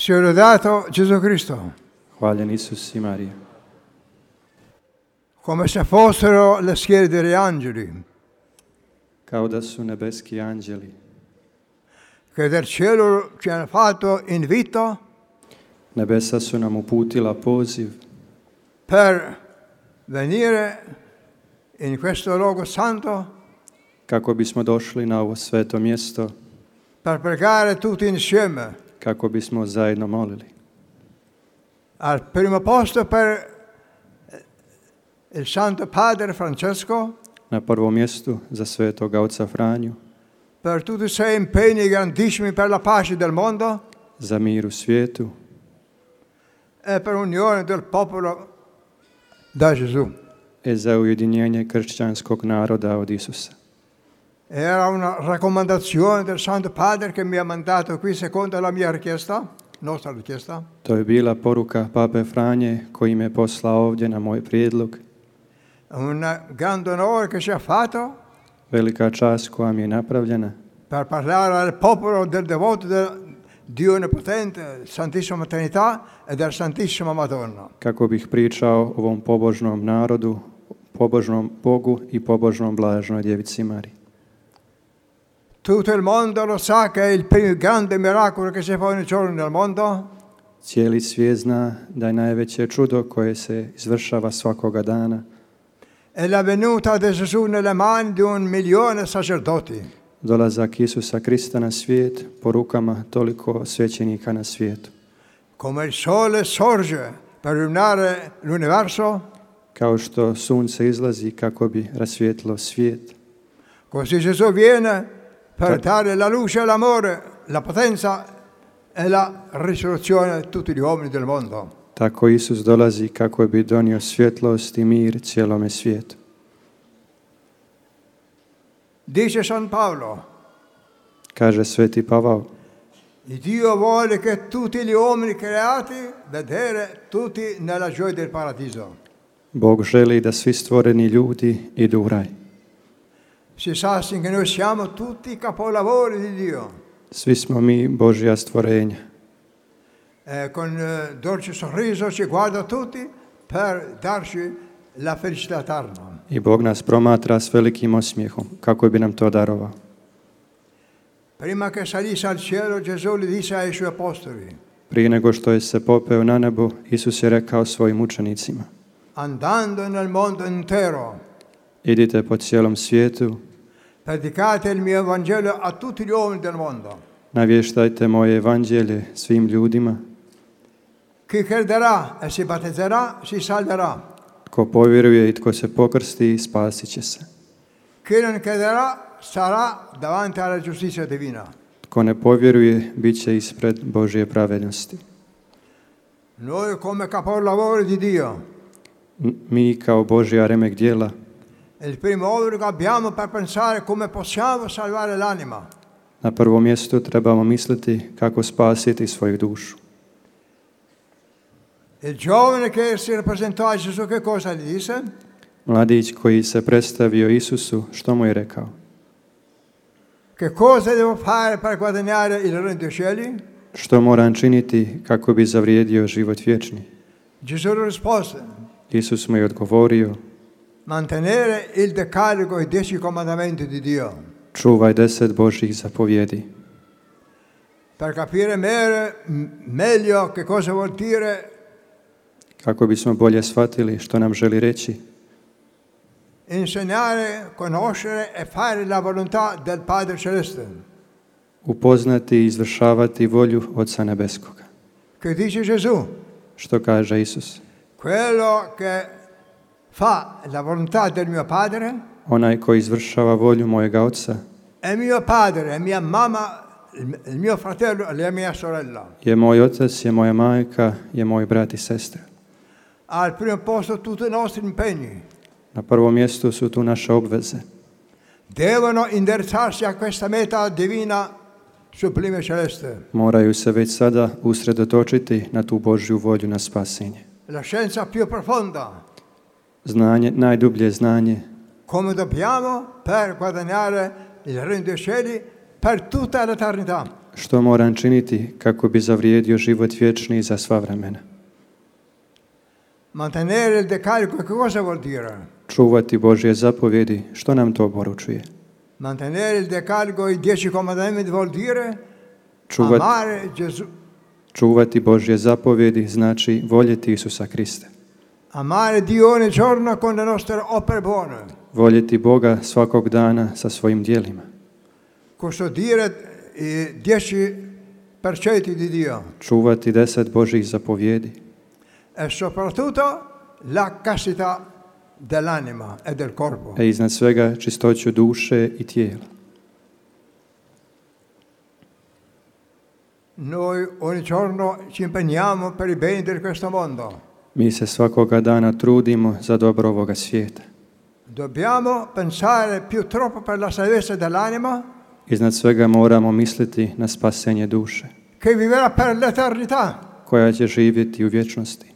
Sia lodato Gesù Cristo. Hvaljen Isus i Marija. Come se fossero le schiere degli angeli Kao da su nebeski anđeli che dal cielo ci hanno fatto invito nebesa su nam uputila poziv per venire in questo luogo santo kako bismo došli na ovo sveto mjesto, per pregare tutti insieme. kako bismo zajedno molili. Al primo posto per il Santo Padre Francesco, Na prvom mjestu za svetoga oca Franju, per tutti i suoi impegni grandissimi per la pace del mondo za mir u svijetu e per l'unione del popolo da Gesù. i za ujedinjenje kršćanskog naroda od Isusa. Era una raccomandazione del Santo Padre che mi ha mandato qui secondo la mia richiesta, nostra richiesta. To je bila poruka Pape Franje koji me poslao ovdje na moj prijedlog. Un grande onore che ci ha fatto Velika čast koja mi je napravljena per parlare al popolo del devoto del Dio Onnipotente, Santissima Trinità e del Santissima Madonna. kako bih pričao ovom pobožnom narodu, pobožnom Bogu i pobožnom blažnoj djevici Mariji. Tutto il mondo lo sa che è il più grande miracolo che si fa ogni giorno nel mondo. Cijeli svijet zna da je najveće čudo koje se izvršava svakoga dana È la venuta di Gesù nelle mani di 1.000.000 sacerdoti. dolazak Isusa Krista na svijet po rukama toliko svećenika na svijetu. Come il sole sorge per illuminare l'universo, Kao što sunce izlazi kako bi rasvijetlilo svijet, così Gesù viene per dare la luce e l'amore, la potenza e la risoluzione a tutti gli uomini del mondo. tako Isus dolazi kako bi donio svjetlost i mir cijelome svijetu. Dice San Paolo, Kaže sveti Pavao, il Dio vuole che tutti gli uomini creati vedere tutti nella gioia del paradiso. Bog želi da svi stvoreni ljudi idu u raj. Si sa che noi siamo tutti capolavori di Dio. Svi smo mi Božja stvorenja. Con dolce sorriso ci guarda tutti per darci la felicità eterna. I Bog nas promatra s velikim osmijehom, kako bi nam to darovao. Prima che salisse al cielo, Gesù gli disse ai suoi apostoli, Prije nego što je se popeo na nebo, Isus je rekao svojim učenicima, andando nel mondo intero, idite po cijelom svijetu, predicate il mio Vangelo a tutti gli uomini del mondo. navještajte moje evanđelje svim ljudima. Chi crederà e si battezzerà si salverà. Tko povjeruje i tko se pokrsti, spasit će se. Chi non crederà sarà davanti alla giustizia divina. Tko ne povjeruje, bit će ispred Božje pravednosti. Noi come capolavori di Dio, Mi kao Božja remek djela, il primo obbligo abbiamo per pensare come possiamo salvare l'anima. na prvom mjestu trebamo misliti kako spasiti svoju dušu. Il giovane che si rappresentò a Gesù che cosa gli disse? Mladić koji se predstavio Isusu, što mu je rekao? Che cosa devo fare per guadagnare il regno dei cieli? Što moram činiti kako bi zavrijedio život vječni? Gesù rispose, Isus mu je odgovorio, mantenere il decalogo i 10 comandamenti di Dio. čuvaj 10 Božjih zapovjedi. Per capire meglio che cosa vuol dire, Kako bismo bolje shvatili što nam želi reći, insegnare, conoscere e fare la volontà del Padre Celeste. upoznati i izvršavati volju Oca Nebeskoga. Che dice Gesù? Što kaže Isus? Quello che fa la volontà del mio Padre Onaj koji izvršava volju mojega Oca è mio padre, è mia mamma, il mio fratello e la mia sorella. je moj otac, je moja majka, je moj brat i sestra. Al primo posto tutti i nostri impegni Na prvom mjestu su tu naše obveze. devono indirizzarsi a questa meta divina sublime celeste. Moraju se već sada usredotočiti na tu Božju volju, na spasenje. La scienza più profonda, Znanje, najdublje znanje, come dobbiamo per guadagnare il regno dei cieli per tutta l'eternità. Što moram činiti kako bi zavrijedio život vječni za sva vremena? Mantenere il decalogo, che cosa vuol dire? Čuvati Božje zapovjedi, što nam to poručuje? Mantenere il decalogo, i 10 comandamenti, vuol dire amare Gesù. Čuvati Božje zapovjedi znači voljeti Isusa Krista. Amare Dio ogni giorno con le nostre opere buone. Voljeti Boga svakog dana sa svojim djelima. Custodire i 10 precetti di Dio. Čuvati 10 Božjih zapovjedi. E soprattutto la castità dell'anima e del corpo. E iznad svega čistoću duše i tijela. Noi ogni giorno ci impegniamo per i beni di questo mondo. Mi se svakoga dana trudimo za dobro ovoga svijeta. Dobbiamo pensare più troppo per la salvezza dell'anima. Iznad svega moramo misliti na spasenje duše, Che vivrà per l'eternità. koja će živjeti u vječnosti.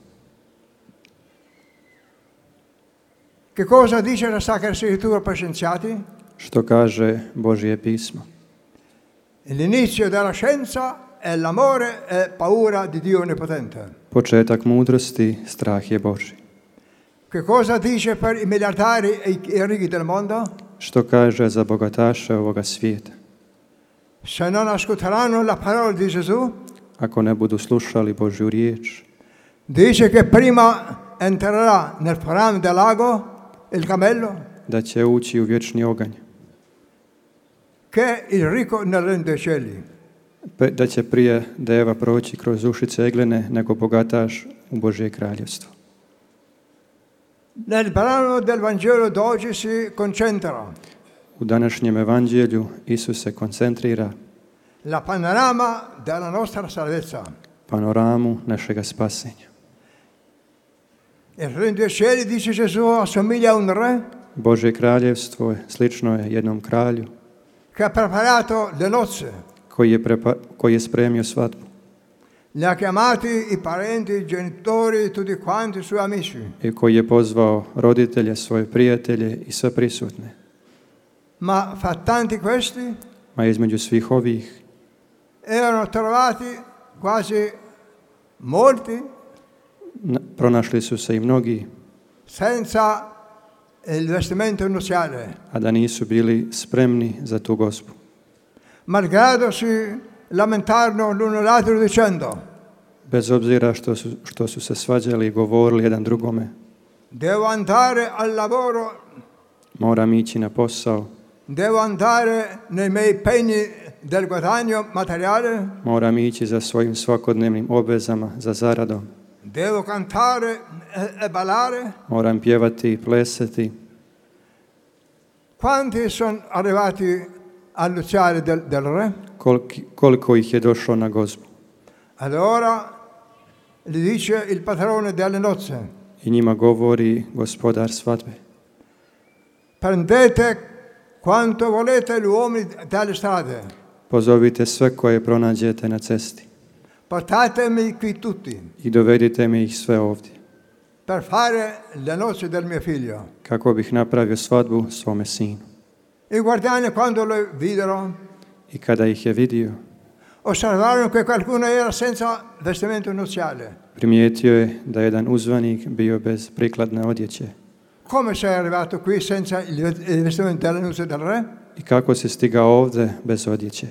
Che cosa dice la Sacra Scrittura per scienziati? Što kaže Božje pismo? L'inizio della scienza è l'amore e paura di Dio Onnipotente. Početak mudrosti, strah je Božji. Che cosa dice per i miliardari e i ricchi del mondo? Što kaže za bogataše ovoga svijeta? Se non ascolteranno la parola di Gesù, Ako ne budu slušali Božju riječ, dice che prima entrerà nel foram del lago il cammello da će ući u vječni oganj, che il ricco nel regno dei cieli. da će prije deva proći kroz ušice eglene nego bogataš u Božje kraljevstvo. Nel brano del Vangelo d'oggi si concentra U današnjem evanđelju Isus se koncentrira la panorama della nostra salvezza. panoramu našega spasenja. Il regno dei cieli, dice Gesù, assomiglia a un re Božje kraljevstvo je slično je jednom kralju che ha preparato le nozze. koji je spremio svadbu Li ha chiamati i parenti, i genitori, tutti quanti i suoi amici. i koji je pozvao roditelje, svoje prijatelje i sve prisutne. Ma fra tanti questi Ma između svih ovih erano trovati quasi molti pronašli su se i mnogi, senza il vestimento nuziale, a da nisu bili spremni za tu gospu. malgrado si lamentarono l'uno l'altro dicendo: Bez obzira što su se svađali i govorili jedan drugome, devo andare al lavoro, moram ići na posao, devo andare nei miei impegni del guadagno materiale, moram ići za svojim svakodnevnim obvezama, za zaradom, devo cantare e ballare. moram pjevati i plesati. Quanti sono arrivati all'uziale del re? Koliko ih je došlo na gozbu? Allora gli dice il padrone delle nozze: I njima govori gospodar svadbe: prendete quanto volete gli uomini dalle strade, pozovite sve koje pronađete na cesti portatemi qui tutti i dovedite mi ih sve ovdje, per fare le nozze del mio figlio. kako bih napravio svadbu svome sinu. I guardiani, quando lo videro, I kada ih je vidio, osservarono che qualcuno era senza vestimento nuziale. primijetio je da jedan uzvanik bio bez prikladne odjeće. Come sei arrivato qui senza il vestimento delle nozze del re? I kako si stigao ovdje bez odjeće?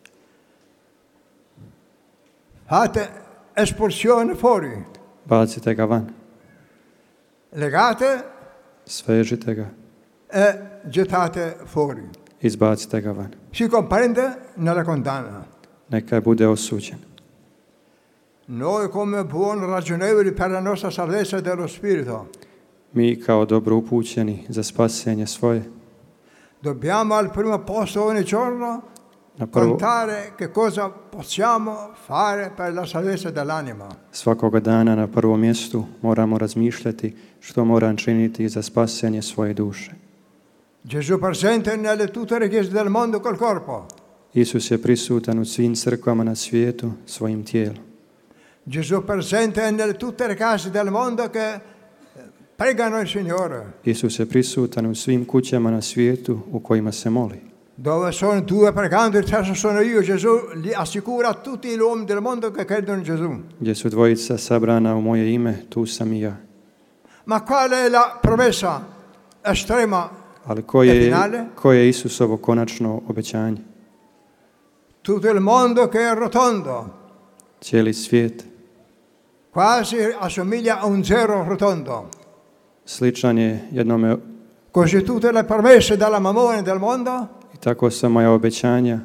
Fate espulsione fuori, Bacite ga van, legate svežite ga, e gettate fuori. izbacite ga van. Si comprende nella condanna. Neka bude osuđen. Noi come buoni ragionevoli per la nostra salvezza dello spirito Mi kao dobro upućeni za spasenje svoje dobbiamo al primo posto ogni giorno contare che cosa possiamo fare per la salvezza dell'anima. Svakoga dana na prvom mjestu moramo razmišljati što moram činiti za spasenje svoje duše. Gesù presente nelle tutte le chiese del mondo col corpo. Isus je prisutan u svim crkvama na svijetu svojim tijelom. Gesù presente nelle tutte le case del mondo che pregano il Signore. Isus je prisutan u svim kućama na svijetu u kojima se moli. Dove sono due pregando, il terzo sono io. Gesù li assicura a tutti gli uomini del mondo che credono in Gesù. Gdje su dvojica sabrana u moje ime, tu sam i ja. Ma qual è la promessa estrema Ali e finale? koje je Isusovo konačno obećanje? Tutto il mondo che è rotondo, Cijeli svijet quasi assomiglia a un zero rotondo. sličan je jednome, Così tutte le promesse dalla mammone del mondo i tako sva moja obećanja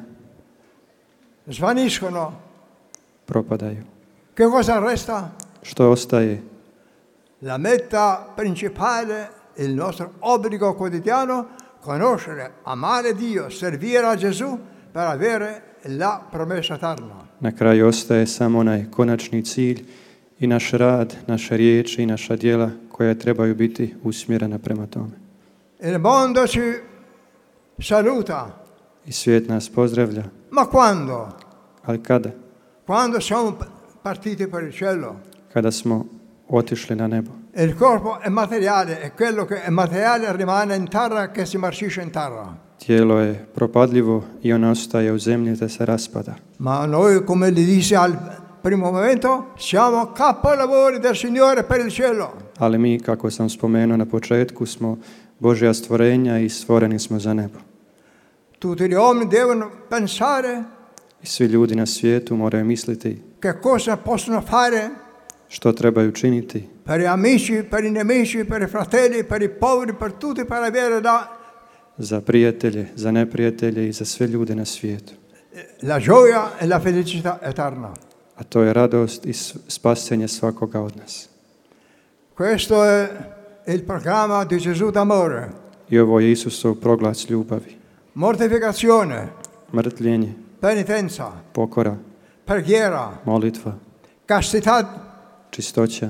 svaniscono. propadaju. Che cosa resta? Što ostaje? La meta principale, il nostro obbligo quotidiano, conoscere, amare Dio, servire a Gesù per avere la promessa eterna. Na kraju ostaje samo onaj konačni cilj i naš rad, naše riječi i naša djela koja trebaju biti usmjerena prema tome. Il mondo ci saluta, I svijet nas pozdravlja, ma quando? ali kada? Quando siamo partiti per il cielo. Kada smo otišli na nebo. Il corpo è materiale e quello che è materiale rimane in terra, che si marcisce in terra. Tijelo je propadljivo i ono ostaje u zemlji te se raspada. Ma noi, come gli disse al primo momento, siamo capolavori del Signore per il cielo. Ali mi, kako sam spomenuo na početku, smo Božja stvorenja i stvoreni smo za nebo. Tutti gli uomini devono pensare I svi ljudi na svijetu moraju misliti che cosa possono fare što trebaju činiti per gli amici, per i nemici, per i fratelli, per i poveri, per tutti, per avere za prijatelje, za neprijatelje i za sve ljude na svijetu. la gioia e la felicità eterna. A to je radost i spasenje svakoga od nas. Questo è il programma di Gesù d'amore. I ovo je Isusov proglas ljubavi. Mortificazione, Mrtvljenje, penitenza, pokora, preghiera, molitva, castità, čistoća,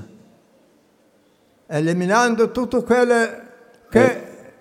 eliminando tutte quelle che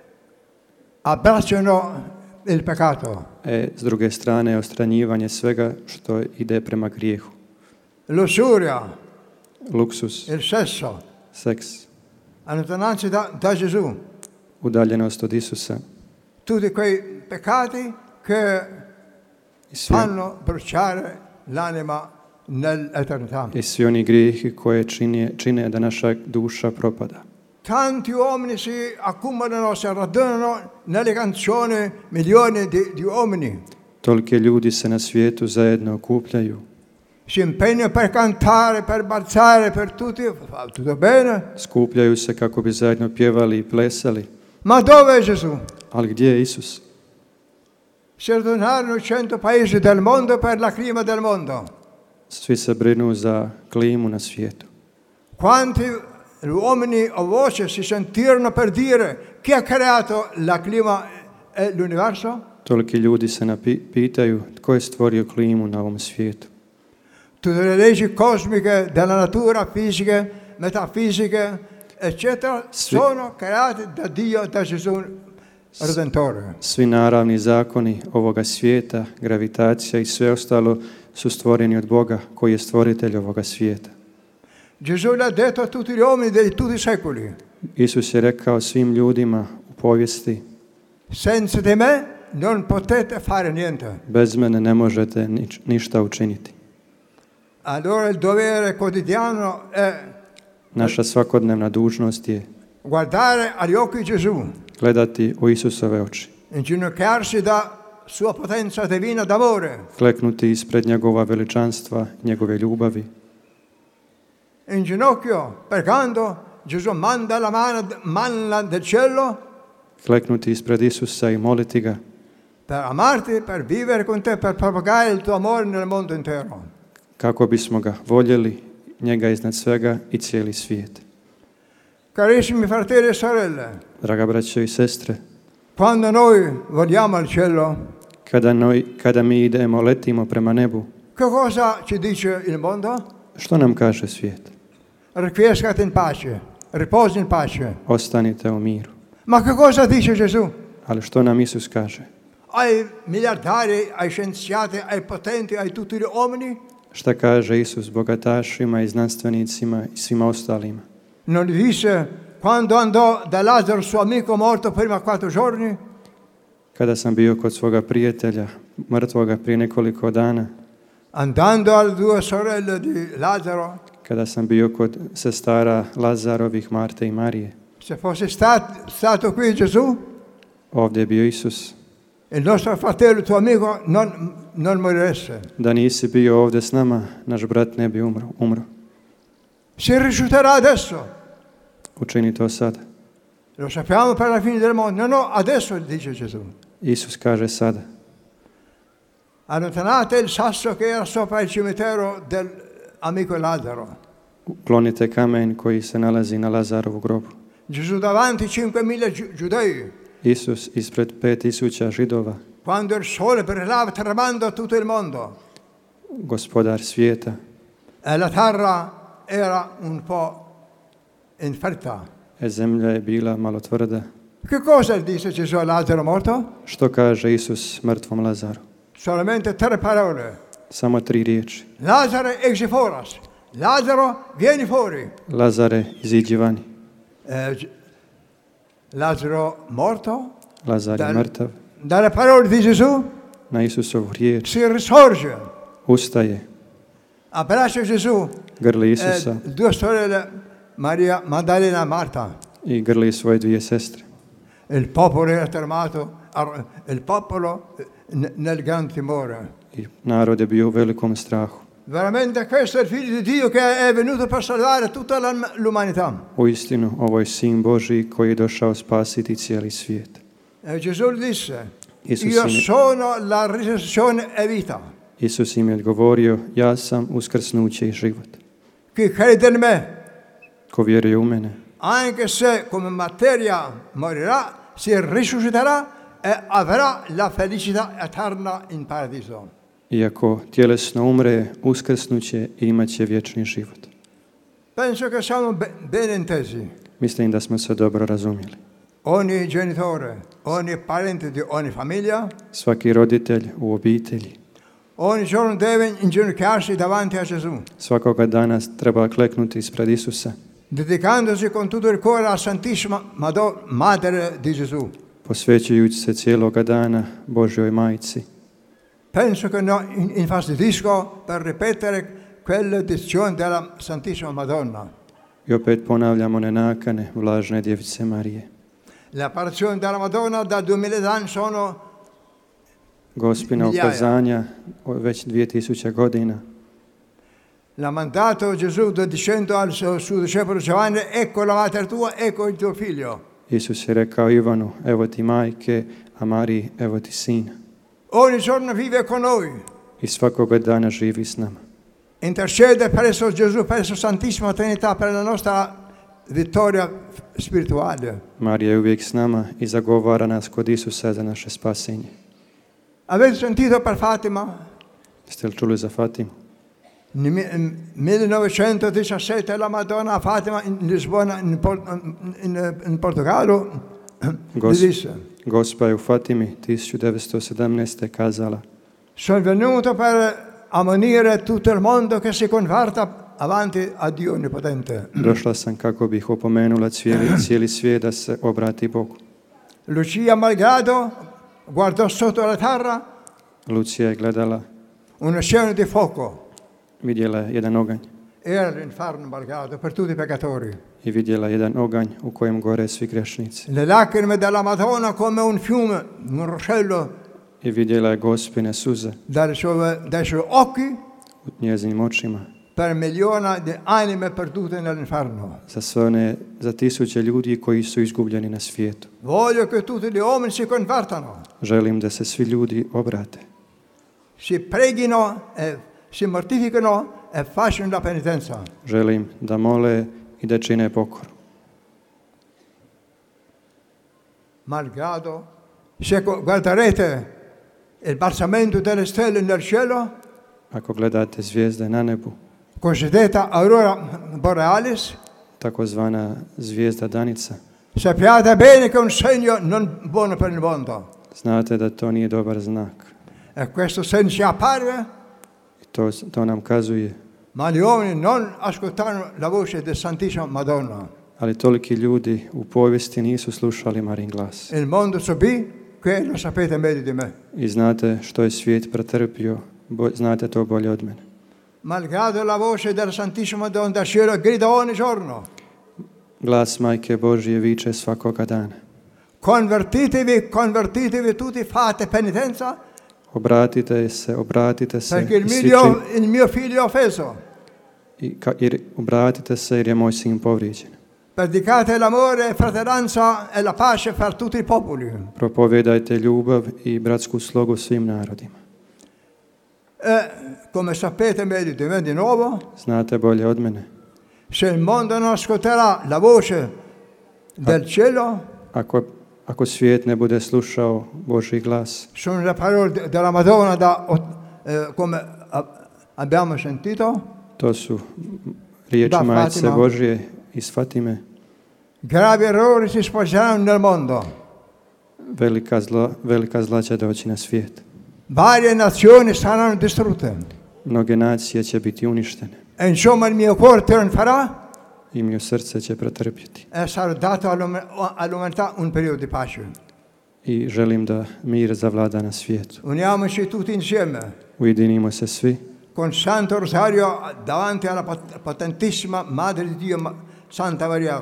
abbracciano il peccato. s druge strane ostranjivanje svega što ide prema grijehu. Lussuria, Luksus, il sesso, seks, allontanarsi da Gesù. udaljenost od Isusa Tutti quei peccati che i svi, fanno bruciare l'anima nell'eternità. i svi oni grijehi koje čine da naša duša propada. Tanti uomini si accumulano, si radunano nelle canzoni, milioni di uomini. Tolike ljudi se na svijetu zajedno okupljaju. Si impegnano per cantare, per balzare, per tutti, va tutto bene. Skupljaju se kako bi zajedno pjevali i plesali. Ma dove è Gesù? Ali gdje je Isus? Si radunarono 100 paesi del mondo per la clima del mondo. Svi se brinu za klimu na svijetu. Quanti uomini a voce si sentirono per dire chi ha creato la clima e l'universo? Toliki ljudi se pitaju tko je stvorio klimu na ovom svijetu. Tutte le leggi cosmiche della natura, fisiche, metafisiche, eccetera, sono create da Dio, da Gesù Redentore. Svi naravni zakoni ovoga svijeta, gravitacija i sve ostalo su stvoreni od Boga koji je stvoritelj ovoga svijeta. Gesù l'ha detto a tutti gli uomini di tutti i secoli. Isus je rekao svim ljudima u povijesti: Senza di me non potete fare niente. bez mene ne možete ništa učiniti. Allora il dovere quotidiano è Naša svakodnevna dužnost je guardare agli occhi Gesù, gledati u Isusove oči, inginocchiarsi da sua potenza divina d'amore, kleknuti ispred njegova veličanstva, njegove ljubavi. in ginocchio, pregando, Gesù manda la manna del cielo Kleknuti ispred Isusa i moliti ga per amarti, per vivere con te, per propagare il tuo amore nel mondo intero. kako bismo ga voljeli, njega iznad svega i cijeli svijet. Carissimi fratelli e sorelle, Draga braćo i sestre, quando noi vogliamo al cielo, kada mi idemo, letimo prema nebu, che cosa ci dice il mondo? što nam kaže svijet? Requiescate in pace, riposi in pace. Ostanite u miru. Ma che cosa dice Gesù? Ali što nam Isus kaže? Ai miliardari, ai scienziati, ai potenti, ai tutti gli uomini? Šta kaže Isus bogatašima i znanstvenicima i svima ostalima? Non gli disse quando andò da Lazzaro suo amico morto prima 4 giorni? Kada sam bio kod svoga prijatelja, mrtvoga prije nekoliko dana, andando alle due sorelle di Lazzaro, kada sam bio kod sestara Lazarovih, Marte i Marije, se fosse stato qui Gesù, ovdje je bio Isus. il nostro fratello, tuo amico, non moriresse. Da nisi bio ovdje s nama, naš brat ne bi umro. Si risulterà adesso. Učini to sad. Lo sappiamo per la fine del mondo. No, adesso, dice Gesù. Isus kaže sada. Allontanate il sasso che era sopra il cimitero dell'amico Lazzaro. Uklonite kamen koji se nalazi na Lazarovu grobu. Gesù davanti 5.000 giudei. Isus ispred 5.000 Židova. Quando il sole brillava tremando tutto il mondo. Gospodar svijeta. E la terra era un po' inferta. Zemlja je bila malo tvrda. Che cosa dice Gesù a Lazzaro morto? Što kaže Isus mrtvom Lazaru? Solamente 3 parole. Samo 3 riječi. Lazare exe foras. Lazzaro, vieni fuori. Lazare, iziđi vani. Lazzaro morto. Lazar je mrtav. Dalle parole di Gesù Na Isusovu riječ. si risorge. Ustaje. Abbraccia Gesù. Grli Isusa. 2 sorelle, Maria Maddalena e Marta. I grli svoje 2 sestre. Il popolo era tremato, il popolo nel gran timore. I narod je bio u velikom strahu. Veramente questo è il figlio di Dio che è venuto per salvare tutta l'umanità. Uistinu, ovo je sin Božji koji je došao spasiti cijeli svijet. E Gesù disse, Isus io sono la risurrezione e vita. Isus im je odgovorio, ja sam uskrsnuće i život. Chi crede in me, Ko vjeruje u mene, anche se come materia morirà, si risusciterà e avrà la felicità eterna in paradiso. iako tjelesno umre, uskrsnuće i imat će vječni život. Penso che siamo ben intesi. Mislim da smo se dobro razumjeli. Ogni genitore, ogni parente di ogni famiglia, Svaki roditelj u obitelji ogni giorno deve inginocchiarsi davanti a Gesù, svakoga dana treba kleknuti ispred Isusa, dedicandosi con tutto il cuore alla Santissima Madre di Gesù. posvećujući se cijeloga dana Božjoj majci. Penso che non infastidisco per ripetere quelle dizioni della Santissima Madonna. I opet ponavljamo nenakane vlažne djevice Marije. Le apparizioni della Madonna da 2000 anni sono Gospina migliaia. ukazanja već 2000 godina. L'ha mandato Gesù dicendo al suo discepolo Giovanni, ecco la madre tua, ecco il tuo figlio. Isus je rekao Ivanu, evo ti majke, a Mariji, evo ti sina. Ogni giorno vive con noi. I svakoga dana živi s nama. Intercede presso Gesù, presso Santissima Trinità per la nostra vittoria spirituale. Marija je uvijek s nama i zagovara nas kod Isusa za naše spasenje. Avete sentito per Fatima? Jeste li čuli za Fatimu? Nel 1917 la Madonna a Fatima in Lisbona, in Portogallo, disse: Gospa je u Fatimi 1917. kazala: sono venuto per ammonire tutto il mondo che si converta avanti a Dio Onnipotente. Došla sam kako bih opomenula cijeli svijet da se obrati Bogu. Lucia malgrado guardò sotto la terra Lucija je gledala, una scena di fuoco. vidjela je jedan oganj Era l'inferno malgrado per tutti i peccatori. i vidjela jedan oganj u kojem gore svi grešnici. Le lacrime della Madonna come un fiume, un ruscello I vidjela je Gospine suze dai suoi occhi u njezinim očima per milioni di anime perdute nell'inferno. za tisuće ljudi koji su izgubljeni na svijetu. Voglio che tutti gli uomini si convertano, Želim da se svi ljudi obrate, si preghino e si mortificano e facciano la penitenza. želim da mole i da čine pokoru. Malgrado, se guarderete il balsamento delle stelle nel cielo, Ako gledate zvijezde na nebu, cosiddetta aurora borealis, takozvana zvijezda danica, sappiate bene che è un segno non buono per il mondo. znate da to nije dobar znak. E questo segno si apparve, I to nam kazuje, ma gli uomini non ascoltarono la voce del Santissima Madonna. ali toliki ljudi u povijesti nisu slušali Marin glas. Il mondo subì che lo sapete meglio di me. I znate što je svijet pretrpio, znate to bolje od mene. Malgrado la voce della Santissima Donna del cielo grida ogni giorno. Glas Majke Božje viče svakoga dana. Convertitevi tutti, fate penitenza. Obratite se Perché i svi il mio figlio è offeso. Obratite se jer je moj sin povrijeđen. Predicate l'amore e fratellanza e la pace per tutti i popoli. Propovedajte ljubav i bratsku slogu svim narodima. Come sapete meglio di me di nuovo, Znate bolje od mene. se il mondo non ascolterà la voce del cielo, Ako svijet ne bude slušao Božji glas, sono le parole della Madonna come abbiamo sentito. to su riječi Da, Majce Fatima. Božje iz Fatime. Gravi errori si sposeranno nel mondo. Velika zla će doći na svijet. Varie nazioni saranno distrutte. Mnoge nacije će biti uništene E insomma il mio cuore trionferà i mio srce će pretrpjeti. e sarà dato all'umanità un periodo di pace. I želim da mir zavlada na svijetu. Uniamoci tutti insieme Ujedinimo se svi con Santo Rosario davanti alla potentissima Madre di Dio, Santa Maria,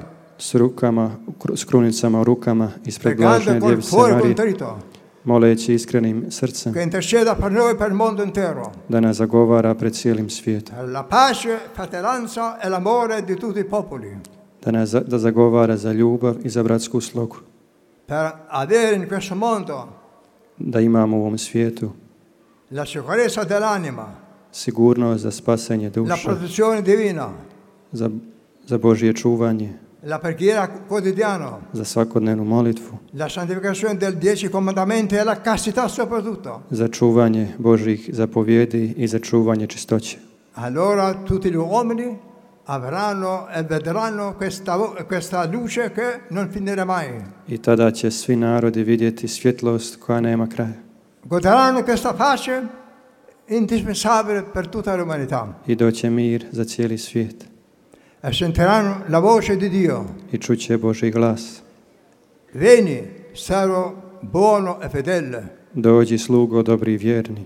s krunicama u rukama ispred pregando blažene col Djevice cuore Marije, contrito, moleći iskrenim srcem che interceda per noi e per il mondo intero. da nas zagovara pred cijelim svijetom, Per la pace, fratellanza e l'amore di tutti i popoli. da zagovara za ljubav i za bratsku slogu, Per avere in questo mondo da imamo u ovom svijetu la sicurezza dell'anima, sigurnost za spasenje la duše, protezione divina, za Božje čuvanje, la preghiera quotidiana, za svakodnevnu molitvu, la santificazione del 10 comandamenti e la castità soprattutto. za čuvanje Božjih zapovjedi i za čuvanje čistoće. Allora tutti gli uomini avranno e vedranno questa luce che non finirà mai. I tada će svi narodi vidjeti svjetlost koja nema kraja. Goderanno questa pace indispensabile per tutta l'umanità. I doće mir za cijeli svijet. E sentiranno la voce di Dio. I čuće Božji glas. Vieni, servo buono e fedele. Dođi slugo dobri i vjerni.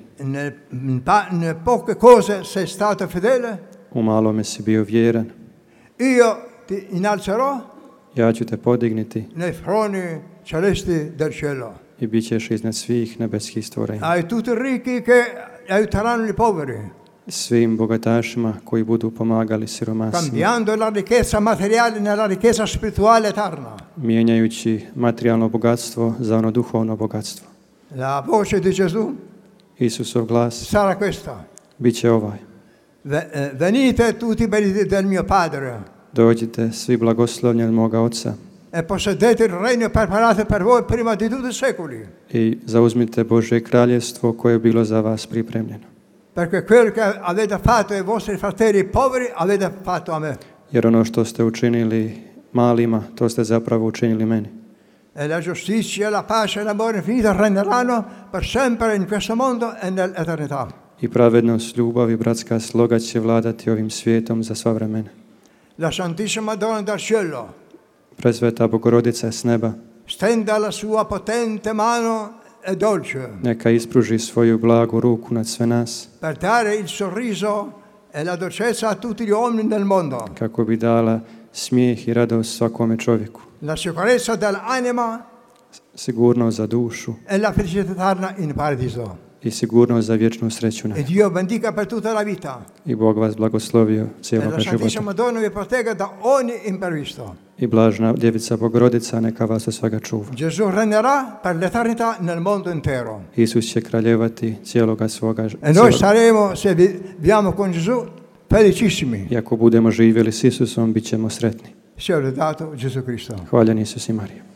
In poche cose sei stato fedele. U malome si bio vjeran. Io ti innalzerò Ja ću te podigniti nei froni celesti del cielo. i bit ćeš iznad svih nebeskih stvorenja. Ai tutti ricchi che aiuteranno i poveri. Svim bogatašima koji budu pomagali siromasima, Cambiando la ricchezza materiale nella ricchezza spirituale eterna. mijenjajući materijalno bogatstvo za ono duhovno bogatstvo. La voce di Gesù Isusov glas sarà questa. bit će ovaj. Venite tutti benediti del mio Padre Dođite svi blagoslovljeni od moga Oca e possedete il regno preparato per voi prima di tutti i secoli. i zauzmite Božje kraljestvo koje je bilo za vas pripremljeno. Perché quello che avete fatto ai vostri fratelli poveri avete fatto a me. Jer ono što ste učinili malima, to ste zapravo učinili meni. E la giustizia, la pace e l'amore infinito regneranno per sempre in questo mondo e nell'eternità. I pravednost, ljubav i bratska sloga će vladati ovim svijetom za sva vremena. La Santissima Donna del cielo Presveta Bogorodica s neba stenda la sua potente mano e dolce neka ispruži svoju blagu ruku nad sve nas per dare il sorriso e la dolcezza a tutti gli uomini del mondo. kako bi dala smijeh i radost svakome čovjeku, La sicurezza dell'anima sigurnost za dušu e la felicità eterna in paradiso. i sigurnost za vječnu sreću. E Dio bendiga per tutta la vita. I Bog vas blagoslovio E cijeloga la Santissima života. Donna vi protegga da ogni imprevisto. I blažna Djevica Bogorodica neka vas od svega čuva. Gesù regnerà per l'eternità nel mondo intero. Isus će kraljevati cijeloga svoga E noi saremo, se viviamo con Gesù, felicissimi. I ako budemo živjeli s Isusom, bit ćemo sretni. Sia lodato Gesù Cristo. Hvaljen Isus i Marija.